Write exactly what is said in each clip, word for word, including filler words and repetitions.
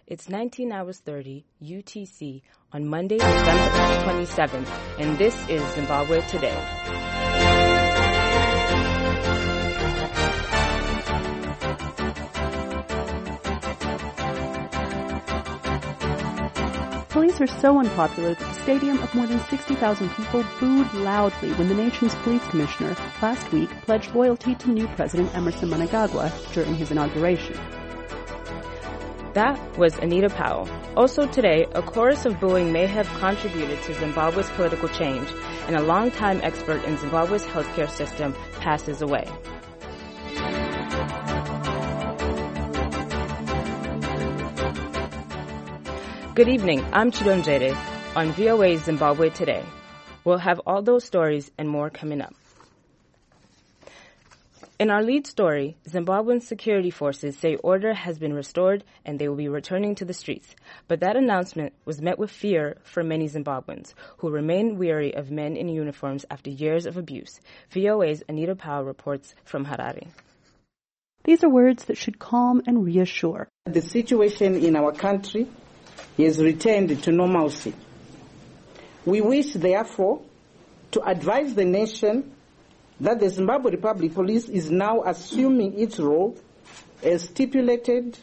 It's nineteen hours thirty U T C on Monday, December twenty-seventh, and this is Zimbabwe Today. Police are so unpopular that the stadium of more than sixty thousand people booed loudly when the nation's police commissioner last week pledged loyalty to new President Emmerson Mnangagwa during his inauguration. That was Anita Powell. Also today, a chorus of booing may have contributed to Zimbabwe's political change, and a longtime expert in Zimbabwe's healthcare system passes away. Good evening, I'm Chidonjere on V O A's Zimbabwe Today. We'll have all those stories and more coming up. In our lead story, Zimbabwean security forces say order has been restored and they will be returning to the streets. But that announcement was met with fear for many Zimbabweans, who remain weary of men in uniforms after years of abuse. V O A's Anita Powell reports from Harare. These are words that should calm and reassure. The situation in our country has returned to normalcy. We wish, therefore, to advise the nation that the Zimbabwe Republic Police is now assuming its role as stipulated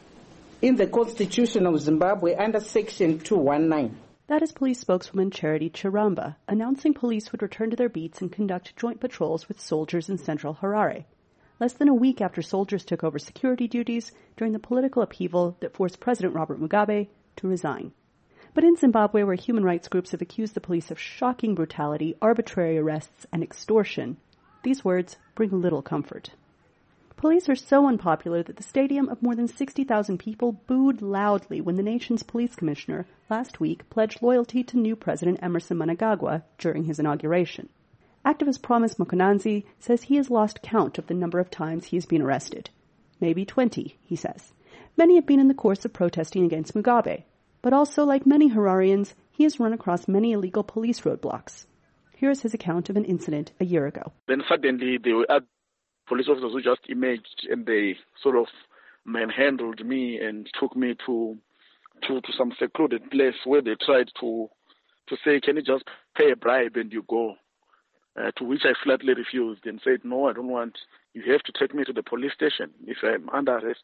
in the Constitution of Zimbabwe under Section two nineteen. That is police spokeswoman Charity Chiramba announcing police would return to their beats and conduct joint patrols with soldiers in central Harare, less than a week after soldiers took over security duties during the political upheaval that forced President Robert Mugabe to resign. But in Zimbabwe, where human rights groups have accused the police of shocking brutality, arbitrary arrests, and extortion, these words bring little comfort. Police are so unpopular that the stadium of more than sixty thousand people booed loudly when the nation's police commissioner last week pledged loyalty to new President Emmerson Mnangagwa during his inauguration. Activist Promise Mokonanzi says he has lost count of the number of times he has been arrested. Maybe twenty, he says. Many have been in the course of protesting against Mugabe. But also, like many Hararians, he has run across many illegal police roadblocks. Here's his account of an incident a year ago. Then suddenly there were police officers who just emerged and they sort of manhandled me and took me to to, to some secluded place where they tried to to say, can you just pay a bribe and you go? Uh, to which I flatly refused and said, no, I don't want. You have to take me to the police station if I'm under arrest.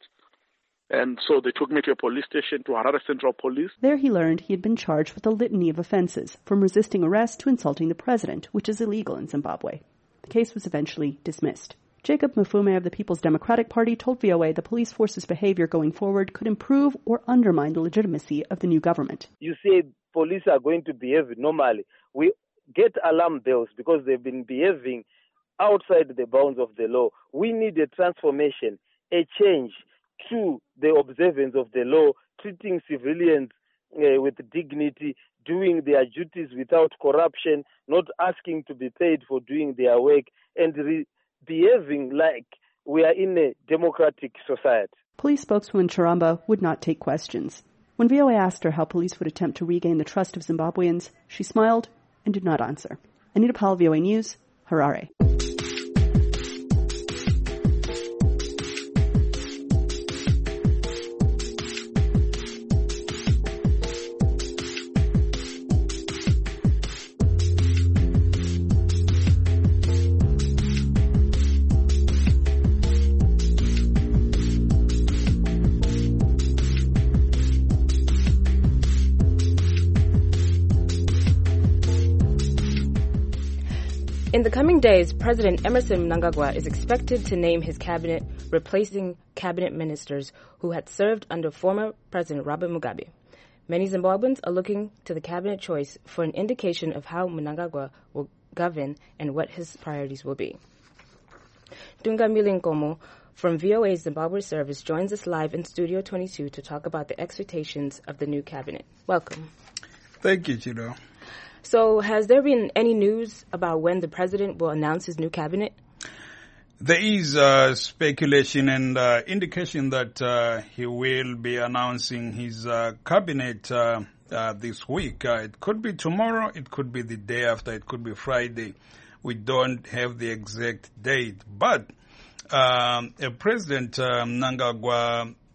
And so they took me to a police station, to Harare Central Police. There he learned he had been charged with a litany of offenses, from resisting arrest to insulting the president, which is illegal in Zimbabwe. The case was eventually dismissed. Jacob Mfume of the People's Democratic Party told V O A the police force's behavior going forward could improve or undermine the legitimacy of the new government. You say police are going to behave normally. We get alarm bells because they've been behaving outside the bounds of the law. We need a transformation, a change to the observance of the law, treating civilians uh, with dignity, doing their duties without corruption, not asking to be paid for doing their work, and re- behaving like we are in a democratic society. Police spokeswoman Chiramba would not take questions. When V O A asked her how police would attempt to regain the trust of Zimbabweans, she smiled and did not answer. Anita Powell, V O A News, Harare. In the coming days, President Emmerson Mnangagwa is expected to name his cabinet, replacing cabinet ministers who had served under former President Robert Mugabe. Many Zimbabweans are looking to the cabinet choice for an indication of how Mnangagwa will govern and what his priorities will be. Dungamili Nkomo from V O A's Zimbabwe service joins us live in Studio twenty-two to talk about the expectations of the new cabinet. Welcome. Thank you, Chido. So has there been any news about when the president will announce his new cabinet? There is uh, speculation and uh, indication that uh, he will be announcing his uh, cabinet uh, uh, this week. Uh, it could be tomorrow, it could be the day after, it could be Friday. We don't have the exact date. But um, President uh, Mnangagwa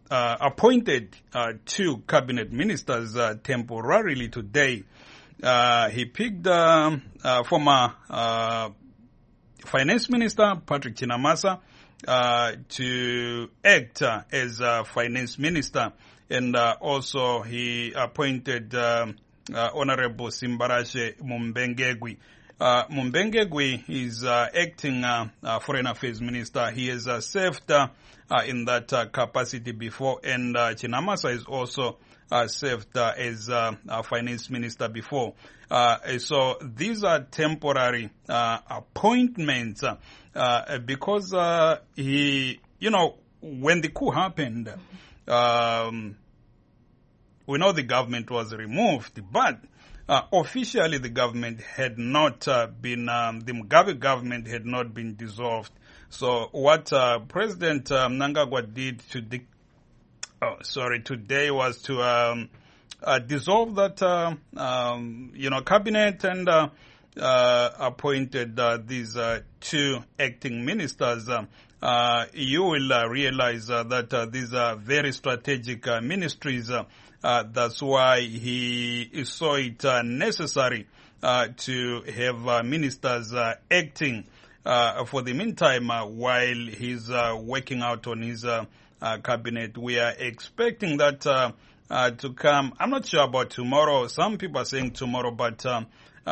uh, appointed uh, two cabinet ministers uh, temporarily today. Uh, he picked um, uh, former uh, Finance Minister Patrick Chinamasa uh, to act uh, as uh, Finance Minister, and uh, also he appointed um, uh, Honorable Simbarashe Mumbengegwi. Uh, Mumbengegwi is uh, acting uh, uh, Foreign Affairs Minister. He has uh, served uh, uh, in that uh, capacity before, and uh, Chinamasa is also uh, served uh, as uh, a Finance Minister before. Uh, so these are temporary uh, appointments uh, uh, because uh, he, you know, when the coup happened, um, we know the government was removed, but Uh, officially, the government had not uh, been, um, the Mugabe government had not been dissolved. So what uh, President um, Mnangagwa did to the, oh, sorry, today was to um, uh, dissolve that, uh, um, you know, cabinet and uh, uh, appointed uh, these uh, two acting ministers. Uh, uh, you will uh, realize uh, that uh, these are very strategic uh, ministries. Uh, Uh, that's why he saw it uh, necessary uh, to have uh, ministers uh, acting uh, for the meantime uh, while he's uh, working out on his uh, uh, cabinet. We are expecting that uh, uh, to come. I'm not sure about tomorrow. Some people are saying tomorrow, but um,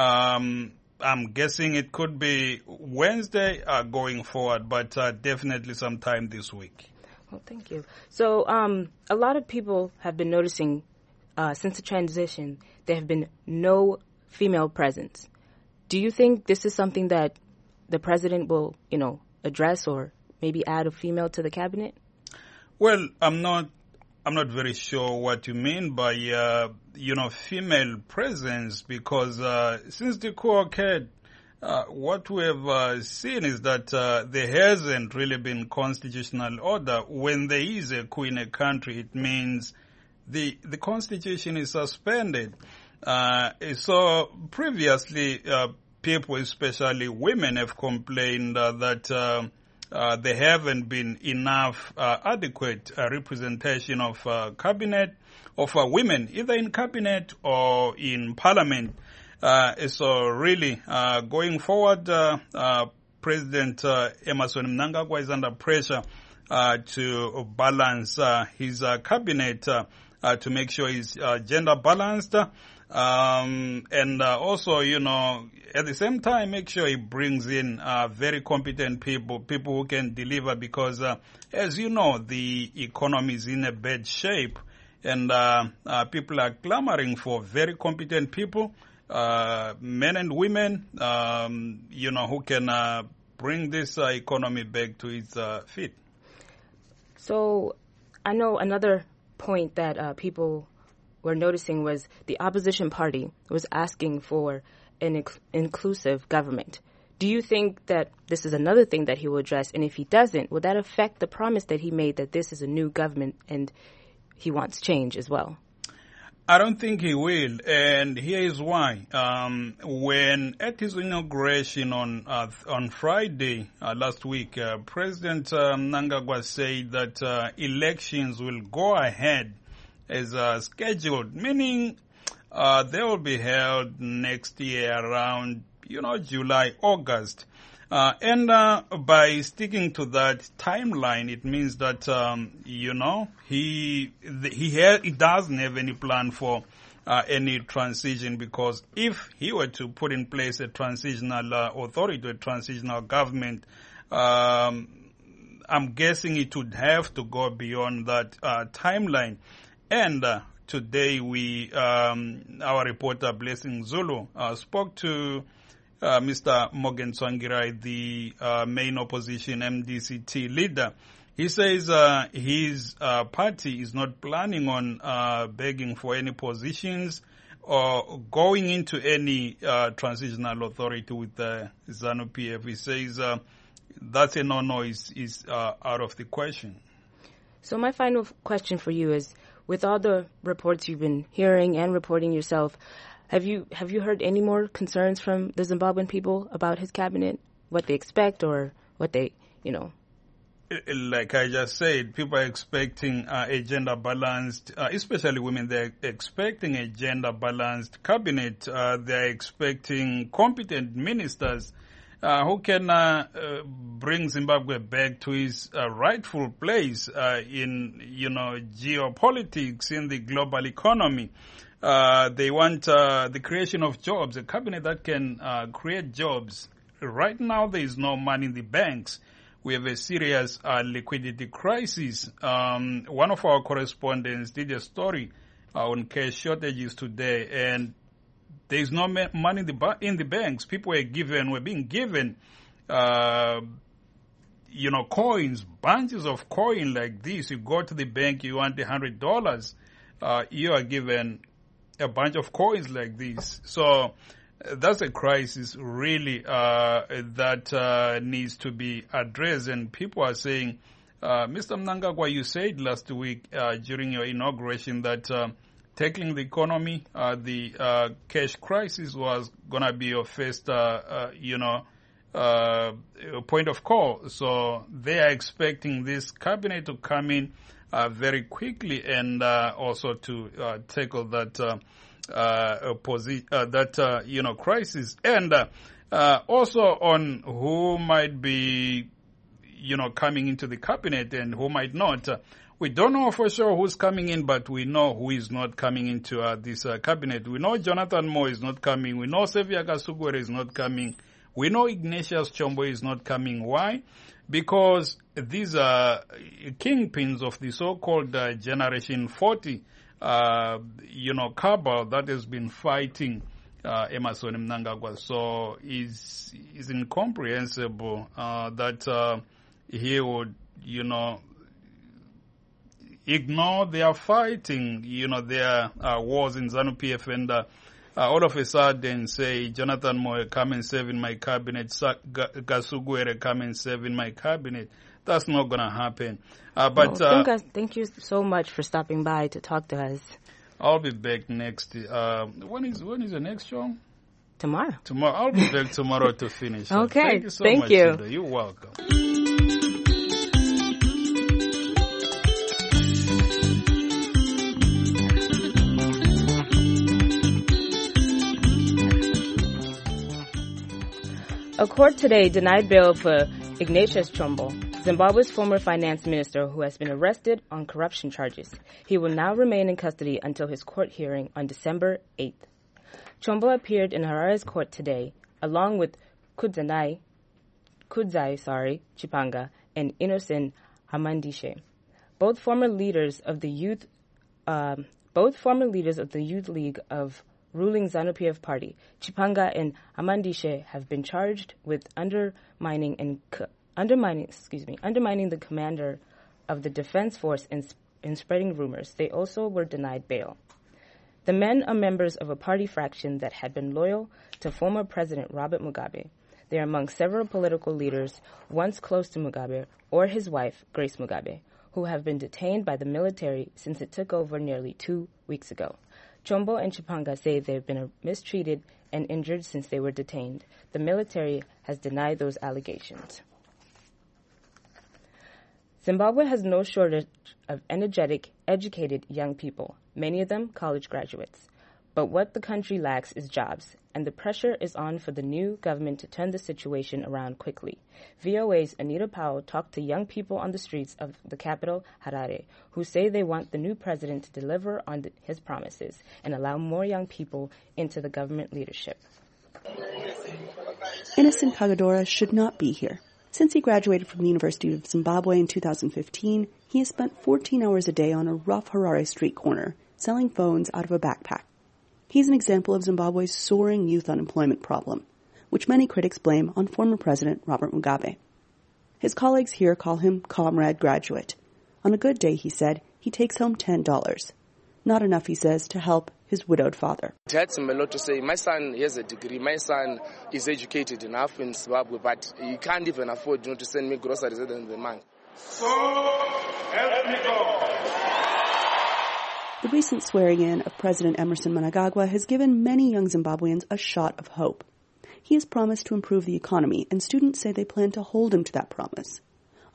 um, I'm guessing it could be Wednesday uh, going forward, but uh, definitely sometime this week. Well, thank you. So um, a lot of people have been noticing uh, since the transition, there have been no female presence. Do you think this is something that the president will, you know, address or maybe add a female to the cabinet? Well, I'm not I'm not very sure what you mean by, uh, you know, female presence, because uh, since the coup occurred, Uh, what we have uh, seen is that uh, there hasn't really been constitutional order. When there is a coup in a country, it means the the constitution is suspended. Uh, so previously, uh, people, especially women, have complained uh, that uh, uh, there haven't been enough uh, adequate uh, representation of uh, cabinet, of uh, women, either in cabinet or in parliament. Uh, so really, uh, going forward, uh, uh, President uh, Emmerson Mnangagwa is under pressure uh, to balance uh, his uh, cabinet uh, uh, to make sure he's uh, gender balanced, um, and uh, also, you know, at the same time, make sure he brings in uh, very competent people, people who can deliver, because uh, as you know, the economy is in a bad shape, and uh, uh, people are clamoring for very competent people. Uh, men and women, um, you know, who can uh, bring this uh, economy back to its uh, feet. So I know another point that uh, people were noticing was the opposition party was asking for an inc- inclusive government. Do you think that this is another thing that he will address? And if he doesn't, will that affect the promise that he made that this is a new government and he wants change as well? I don't think he will, and here is why. Um, when at his inauguration on uh, on Friday uh, last week, uh, President uh, Mnangagwa said that uh, elections will go ahead as uh, scheduled, meaning uh, they will be held next year around, you know, July, August. Uh, and uh, by sticking to that timeline, it means that, um, you know, he he, ha- he doesn't have any plan for uh, any transition, because if he were to put in place a transitional uh, authority, a transitional government, um, I'm guessing it would have to go beyond that uh, timeline. And uh, today we, um, our reporter Blessing Zulu uh, spoke to Uh, Mister Morgan Tsvangirai, the uh, main opposition M D C T leader. He says uh, his uh, party is not planning on uh, begging for any positions or going into any uh, transitional authority with the ZANU P F. He says uh, that's a no-no, is, is uh, out of the question. So my final question for you is, with all the reports you've been hearing and reporting yourself, Have you have you heard any more concerns from the Zimbabwean people about his cabinet, what they expect or what they, you know, like I just said, people are expecting uh, a gender-balanced, uh, especially women, they're expecting a gender-balanced cabinet. Uh, they're expecting competent ministers uh, who can uh, uh, bring Zimbabwe back to its uh, rightful place uh, in, you know, geopolitics, in the global economy. Uh, they want uh, the creation of jobs, a cabinet that can uh, create jobs. Right now, there is no money in the banks. We have a serious uh, liquidity crisis. Um, one of our correspondents did a story uh, on cash shortages today, and there is no ma- money in the, ba- in the banks. People were given, were being given, uh, you know, coins, bunches of coin like this. You go to the bank, you want a hundred dollars, uh, you are given a bunch of coins like this. So that's a crisis really uh, that uh, needs to be addressed, and people are saying, uh, Mister Mnangagwa, you said last week uh, during your inauguration that uh, tackling the economy, uh, the uh, cash crisis was going to be your first, uh, uh, you know, uh, point of call. So they are expecting this cabinet to come in uh, very quickly and uh, also to uh, tackle that uh, Uh, posi- uh, that, uh, you know, crisis. And uh, uh, also on who might be, you know, coming into the cabinet and who might not. Uh, we don't know for sure who's coming in, but we know who is not coming into uh, this uh, cabinet. We know Jonathan Moore is not coming. We know Xavier Kasugwere is not coming. We know Ignatius Chombo is not coming. Why? Because these are kingpins of the so-called uh, Generation forty. Uh, you know, cabal that has been fighting uh, Emmerson Mnangagwa. So it's, it's incomprehensible uh, that uh, he would, you know, ignore their fighting, you know, their uh, wars in ZANU-P F and uh, uh, all of a sudden say, Jonathan Moore, come and serve in my cabinet, Kasugwere, come and serve in my cabinet. That's not going to happen. Uh, but well, thank, uh, us, thank you so much for stopping by to talk to us. I'll be back next. Uh, when is when is the next show? Tomorrow. Tomorrow. I'll be back tomorrow to finish. Okay. Thank you so thank much. You. Cida. You're welcome. A court today denied bail for Ignatius Chombo, Zimbabwe's former finance minister who has been arrested on corruption charges. He will now remain in custody until his court hearing on December eighth. Chombo appeared in Harare's court today, along with Kudzai, Kudzai sorry, Chipanga and Innocent Hamandishe, both former leaders of the youth, uh, both former leaders of the Youth League of ruling ZANU-P F party. Chipanga and Hamandishe have been charged with undermining and co- undermining, excuse me, undermining the commander of the defense force and, and spreading rumors. They also were denied bail. The men are members of a party fraction that had been loyal to former President Robert Mugabe. They are among several political leaders once close to Mugabe or his wife, Grace Mugabe, who have been detained by the military since it took over nearly two weeks ago. Chombo and Chipanga say they've been mistreated and injured since they were detained. The military has denied those allegations. Zimbabwe has no shortage of energetic, educated young people, many of them college graduates. But what the country lacks is jobs, and the pressure is on for the new government to turn the situation around quickly. V O A's Anita Powell talked to young people on the streets of the capital, Harare, who say they want the new president to deliver on the, his promises and allow more young people into the government leadership. Innocent Kagadora should not be here. Since he graduated from the University of Zimbabwe in two thousand fifteen, he has spent fourteen hours a day on a rough Harare street corner, selling phones out of a backpack. He's an example of Zimbabwe's soaring youth unemployment problem, which many critics blame on former President Robert Mugabe. His colleagues here call him Comrade Graduate. On a good day, he said, he takes home ten dollars. Not enough, he says, to help his widowed father. It hurts him a lot to say, my son has a degree, my son is educated enough in Zimbabwe, but he can't even afford you know, to send me groceries at the end of the month. So, help me God. The recent swearing-in of President Emmerson Mnangagwa has given many young Zimbabweans a shot of hope. He has promised to improve the economy, and students say they plan to hold him to that promise.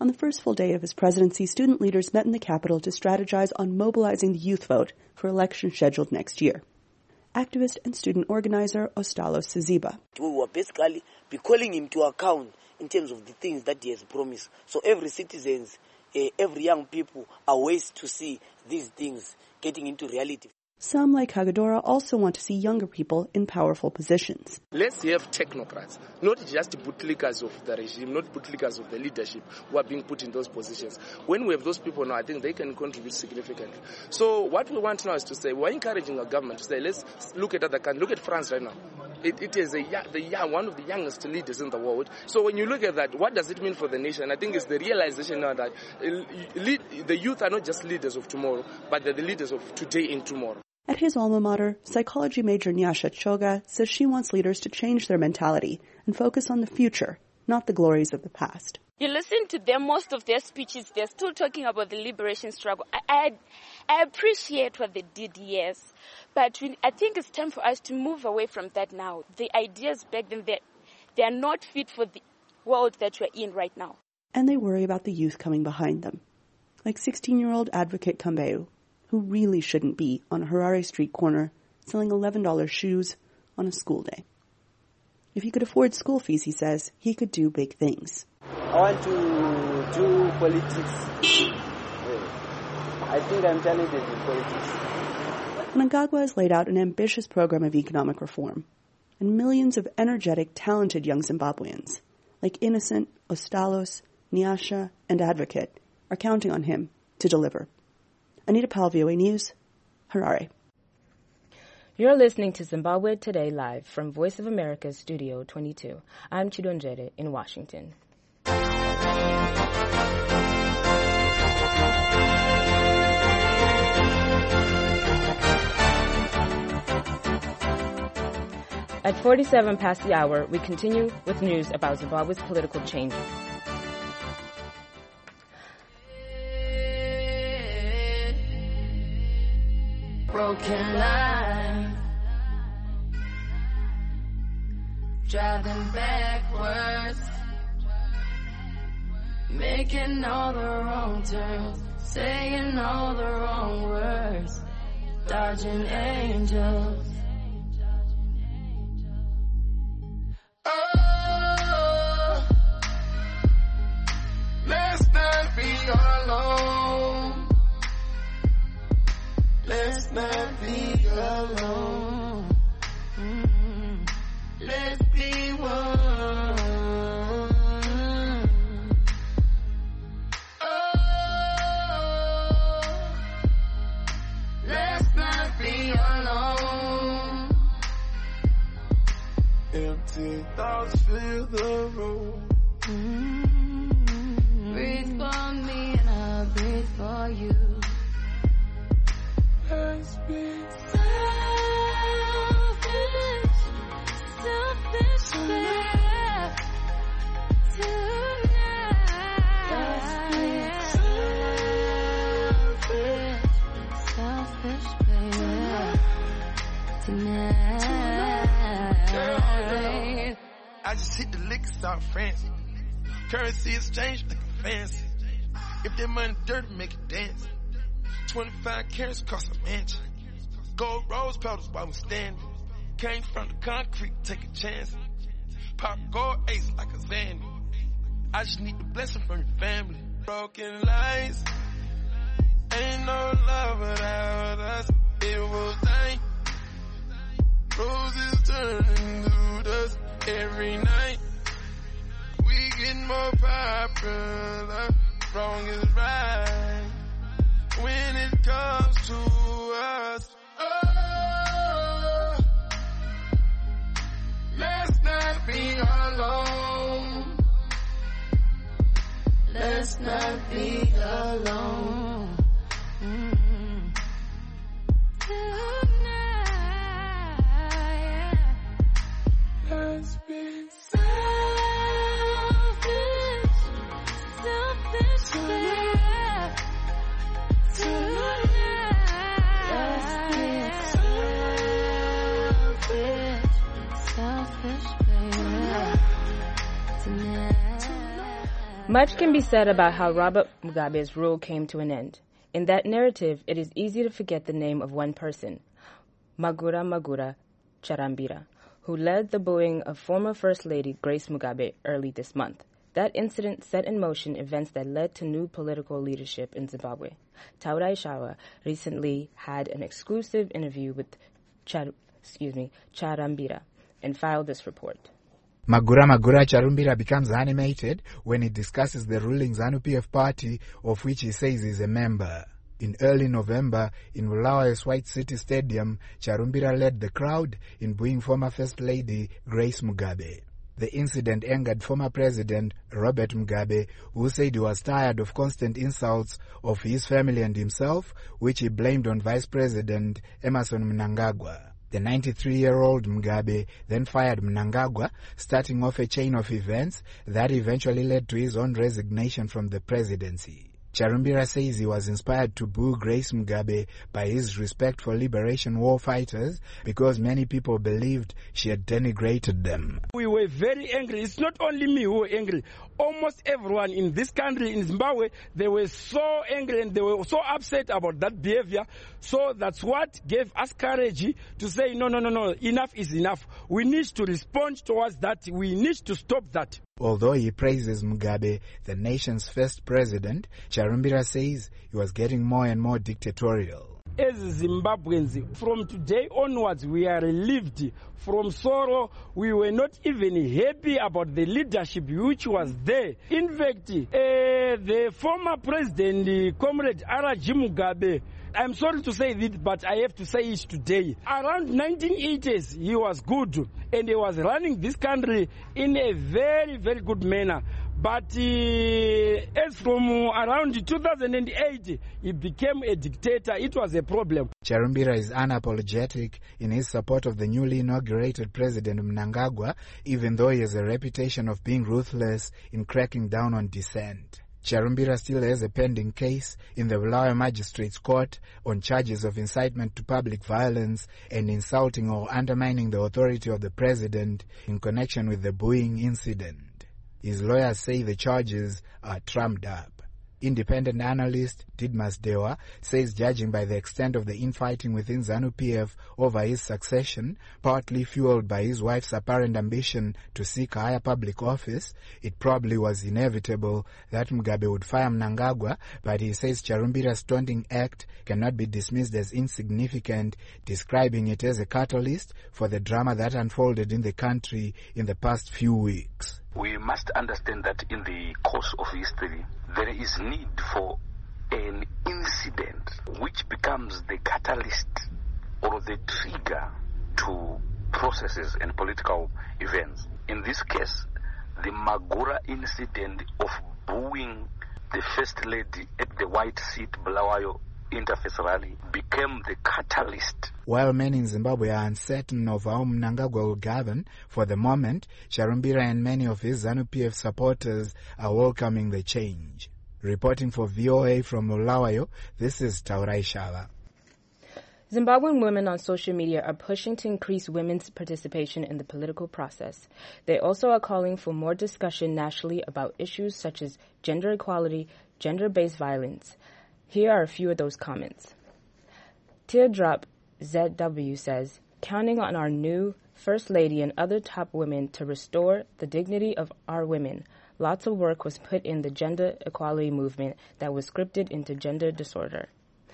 On the first full day of his presidency, student leaders met in the capital to strategize on mobilizing the youth vote for elections scheduled next year. Activist and student organizer Ostalo Siziba. We were basically be calling him to account in terms of the things that he has promised. So every citizen, uh, every young people are ways to see these things getting into reality. Some, like Hagadora, also want to see younger people in powerful positions. Let's have technocrats, not just bootlickers of the regime, not bootlickers of the leadership who are being put in those positions. When we have those people now, I think they can contribute significantly. So what we want now is to say, we're encouraging our government to say, let's look at other countries. Look at France right now. It, it is a, the young, one of the youngest leaders in the world. So when you look at that, what does it mean for the nation? I think it's the realization now that lead, the youth are not just leaders of tomorrow, but they're the leaders of today and tomorrow. At his alma mater, psychology major Nyasha Choga says she wants leaders to change their mentality and focus on the future, not the glories of the past. You listen to them, most of their speeches, they're still talking about the liberation struggle. I, I, I appreciate what they did, yes, but we, I think it's time for us to move away from that now. The ideas back then, they they are not fit for the world that we're in right now. And they worry about the youth coming behind them, like sixteen-year-old Advocate Kambeu, who really shouldn't be on a Harare street corner selling eleven dollar shoes on a school day. If he could afford school fees, he says, he could do big things. I want to do politics. I think I'm talented in politics. Mnangagwa has laid out an ambitious program of economic reform, and millions of energetic, talented young Zimbabweans, like Innocent, Ostalos, Nyasha, and Advocate, are counting on him to deliver. Anita Powell, V O A News, Harare. You're listening to Zimbabwe Today live from Voice of America's Studio twenty-two. I'm Chidonjere in Washington. At forty-seven past the hour, we continue with news about Zimbabwe's political changes. Broken line, driving backwards, making all the wrong turns, saying all the wrong words, dodging angels. Oh, let's not be alone. Let's not be alone. Mm-hmm. Let's be one. Oh, let's not be alone. Empty thoughts fill the room. Mm-hmm. Breathe for me and I'll breathe for you. Let's be selfish, selfish, babe, tonight. Let's be selfish, selfish, babe, tonight. I just hit the liquor store, France. Currency exchange looking fancy. If that money dirty, make it dance. twenty-five carats cost a mansion. Gold rose petals while we standing. Came from the concrete, take a chance. Pop gold ace like a Zandy. I just need the blessing from your family. Broken lights, ain't no love without us. It will thank. Roses turning to dust every night. We get more popular. Wrong is right when it comes to us. Oh, let's not be alone. Let's not be alone. Mm-hmm. Tonight, let's be selfish, selfish, babe. Much can be said about how Robert Mugabe's rule came to an end. In that narrative, it is easy to forget the name of one person, Magura Magura Charambira, who led the booing of former First Lady Grace Mugabe early this month. That incident set in motion events that led to new political leadership in Zimbabwe. Taurai Shawa recently had an exclusive interview with Char, excuse me, Charambira and filed this report. Magura Magura Charumbira becomes animated when he discusses the ruling ZANU-P F party, of which he says he's a member. In early November, in Bulawayo's White City Stadium, Charumbira led the crowd in booing former First Lady Grace Mugabe. The incident angered former President Robert Mugabe, who said he was tired of constant insults of his family and himself, which he blamed on Vice President Emmerson Mnangagwa. The ninety-three-year-old Mugabe then fired Mnangagwa, starting off a chain of events that eventually led to his own resignation from the presidency. Charumbira says he was inspired to boo Grace Mugabe by his respect for liberation war fighters because many people believed she had denigrated them. We were very angry. It's not only me who were angry. Almost everyone in this country, in Zimbabwe, they were so angry and they were so upset about that behavior. So that's what gave us courage to say, no, no, no, no, enough is enough. We need to respond towards that. We need to stop that. Although he praises Mugabe, the nation's first president, Charumbira says he was getting more and more dictatorial. As Zimbabweans, from today onwards, we are relieved from sorrow. We were not even happy about the leadership which was there. In fact, uh, the former president, Comrade R G Mugabe, I'm sorry to say this, but I have to say it today. Around nineteen eighties, he was good, and he was running this country in a very, very good manner. But uh, as from around two thousand eight, he became a dictator. It was a problem. Charumbira is unapologetic in his support of the newly inaugurated President Mnangagwa, even though he has a reputation of being ruthless in cracking down on dissent. Charumbira still has a pending case in the Bulawayo Magistrates Court on charges of incitement to public violence and insulting or undermining the authority of the president in connection with the booing incident. His lawyers say the charges are trumped up. Independent analyst Didmas Dewa says judging by the extent of the infighting within ZANU-P F over his succession, partly fueled by his wife's apparent ambition to seek higher public office, it probably was inevitable that Mugabe would fire Mnangagwa, but he says Charumbira's taunting act cannot be dismissed as insignificant, describing it as a catalyst for the drama that unfolded in the country in the past few weeks. We must understand that in the course of history, there is need for an incident which becomes the catalyst or the trigger to processes and political events. In this case, the Magura incident of booing the First Lady at the White Seat Bulawayo Interface Rally became the catalyst. While many in Zimbabwe are uncertain of how Mnangagwa will govern, for the moment, Charumbira and many of his ZANU-P F supporters are welcoming the change. Reporting for V O A from Bulawayo, this is Taurai Shawa. Zimbabwean women on social media are pushing to increase women's participation in the political process. They also are calling for more discussion nationally about issues such as gender equality, gender-based violence. Here are a few of those comments. Teardrop Z W says, counting on our new First Lady and other top women to restore the dignity of our women. Lots of work was put in the gender equality movement that was scripted into gender disorder.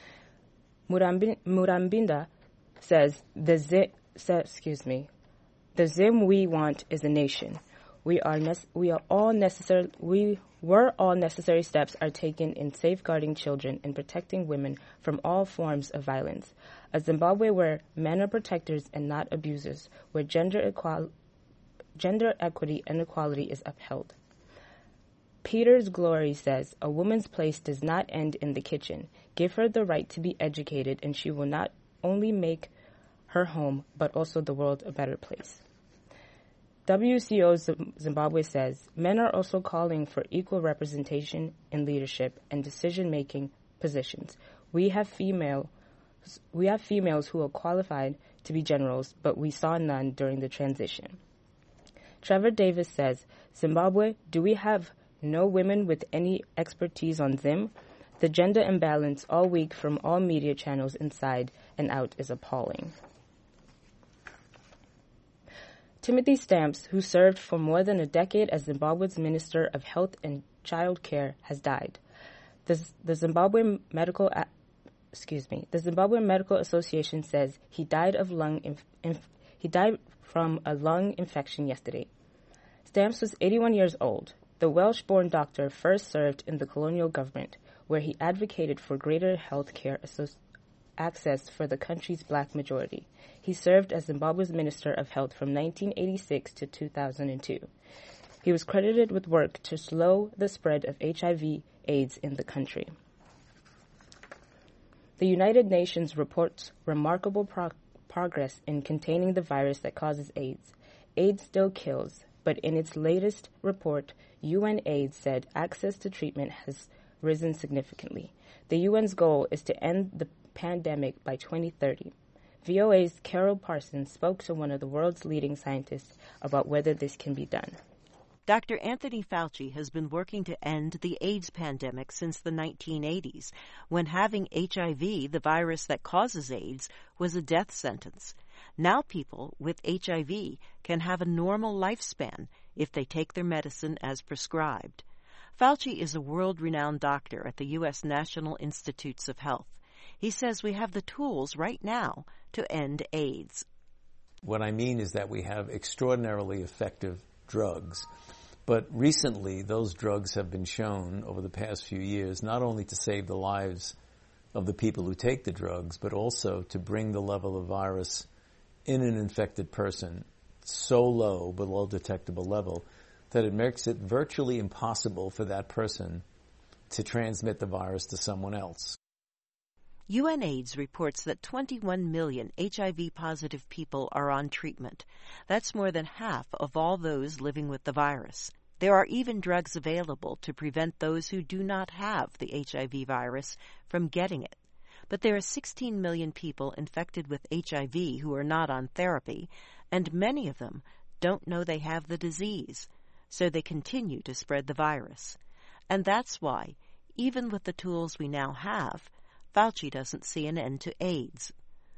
Murambinda says, the Z, says, excuse me, the Zim we want is a nation. We are ne- we are all necessary we were all necessary steps are taken in safeguarding children and protecting women from all forms of violence. A Zimbabwe where men are protectors and not abusers, where gender equal gender equity and equality is upheld. Peter's Glory says, a woman's place does not end in the kitchen. Give her the right to be educated and she will not only make her home but also the world a better place. W C O Zimbabwe says, men are also calling for equal representation in leadership and decision-making positions. We have female, we have females who are qualified to be generals, but we saw none during the transition. Trevor Davis says, Zimbabwe, do we have no women with any expertise on Zim. The gender imbalance all week from all media channels inside and out is appalling. Timothy Stamps, who served for more than a decade as Zimbabwe's Minister of Health and Child Care, has died. The, the Zimbabwe Medical A- excuse me, the Zimbabwe Medical Association says he died of lung inf- inf- he died from a lung infection yesterday. Stamps was eighty-one years old. The Welsh-born doctor first served in the colonial government, where he advocated for greater health care associ- access for the country's black majority. He served as Zimbabwe's Minister of Health from nineteen eighty-six to two thousand two. He was credited with work to slow the spread of H I V AIDS in the country. The United Nations reports remarkable pro- progress in containing the virus that causes AIDS. AIDS still kills, but in its latest report, U N AIDS said access to treatment has risen significantly. The U N's goal is to end the pandemic by twenty thirty. V O A's Carol Parsons spoke to one of the world's leading scientists about whether this can be done. Doctor Anthony Fauci has been working to end the AIDS pandemic since the nineteen eighties, when having H I V, the virus that causes AIDS, was a death sentence. Now people with H I V can have a normal lifespan if they take their medicine as prescribed. Fauci is a world-renowned doctor at the U S National Institutes of Health. He says we have the tools right now to end AIDS. What I mean is that we have extraordinarily effective drugs. But recently, those drugs have been shown over the past few years not only to save the lives of the people who take the drugs, but also to bring the level of virus in an infected person so low, below detectable level, that it makes it virtually impossible for that person to transmit the virus to someone else. UNAIDS reports that twenty-one million H I V-positive people are on treatment. That's more than half of all those living with the virus. There are even drugs available to prevent those who do not have the H I V virus from getting it. But there are sixteen million people infected with H I V who are not on therapy, and many of them don't know they have the disease, so they continue to spread the virus. And that's why, even with the tools we now have, Fauci doesn't see an end to AIDS.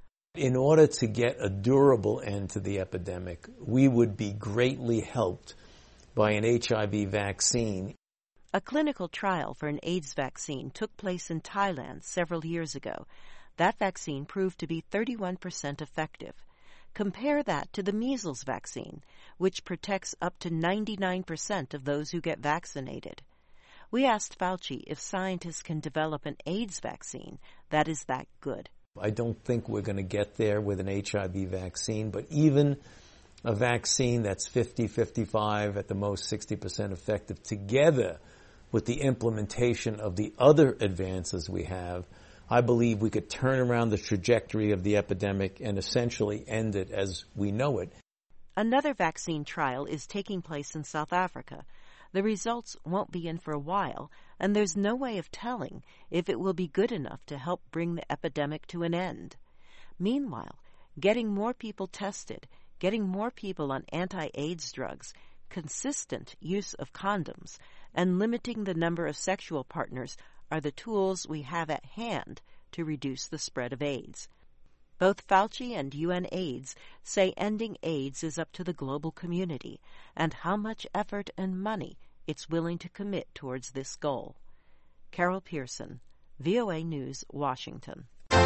In order to get a durable end to the epidemic, we would be greatly helped by an H I V vaccine. A clinical trial for an AIDS vaccine took place in Thailand several years ago. That vaccine proved to be thirty-one percent effective. Compare that to the measles vaccine, which protects up to ninety-nine percent of those who get vaccinated. We asked Fauci if scientists can develop an AIDS vaccine that is that good. I don't think we're going to get there with an H I V vaccine, but even a vaccine that's fifty, fifty-five, at the most sixty percent effective, together with the implementation of the other advances we have, I believe we could turn around the trajectory of the epidemic and essentially end it as we know it. Another vaccine trial is taking place in South Africa. The results won't be in for a while, and there's no way of telling if it will be good enough to help bring the epidemic to an end. Meanwhile, getting more people tested, getting more people on anti-AIDS drugs, consistent use of condoms, and limiting the number of sexual partners are the tools we have at hand to reduce the spread of AIDS. Both Fauci and UNAIDS say ending AIDS is up to the global community and how much effort and money it's willing to commit towards this goal. Carol Pearson, V O A News, Washington.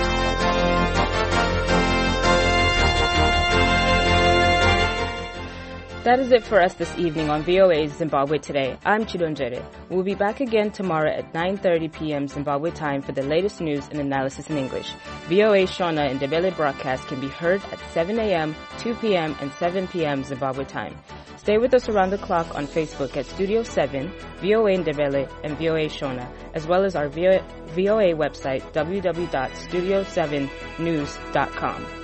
That is it for us this evening on V O A's Zimbabwe Today. I'm Chidonjere. We'll be back again tomorrow at nine thirty p.m. Zimbabwe time for the latest news and analysis in English. V O A Shona and Ndebele broadcast can be heard at seven a.m., two p.m., and seven p.m. Zimbabwe time. Stay with us around the clock on Facebook at Studio seven, V O A Ndebele, and V O A Shona, as well as our V O A website, w w w dot studio seven news dot com.